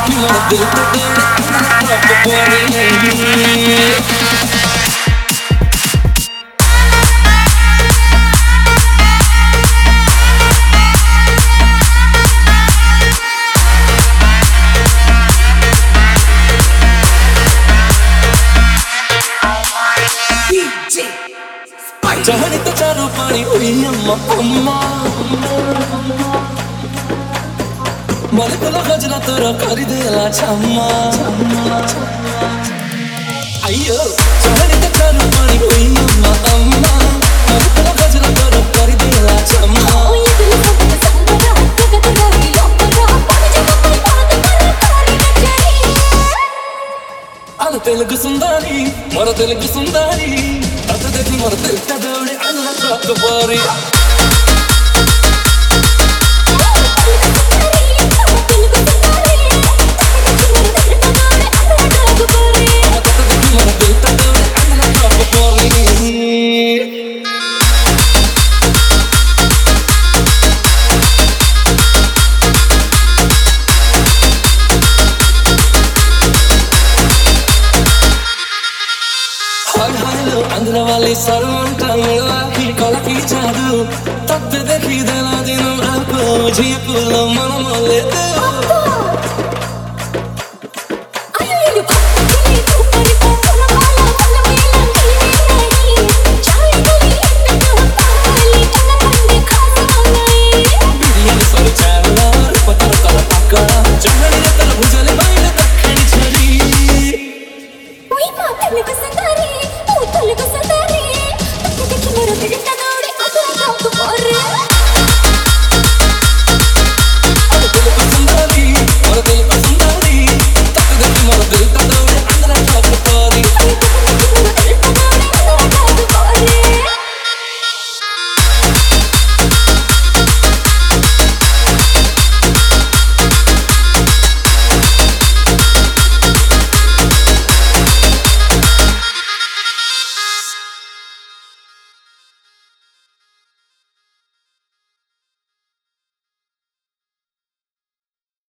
मेरा दिल तो तेरे चाहनी तो चारों पानी हुई अम्मा अम्मा मारे को गजरा तोरा कर देला छम्मा अयो चाहनी तो चारों पानी हुई अम्मा अम्मा मारे को गजरा तोरा कर देला छम्मा अरे तेलुगु सुंदरी मोर तेलुगु सुंदरी अरे देखी मोर दिल का दौड़े अल्लाह का बारी अंदर वाली सरवंटा मिला की कला की जादू तब देखी देना दिन आपको मुझे कुल मन मोले दे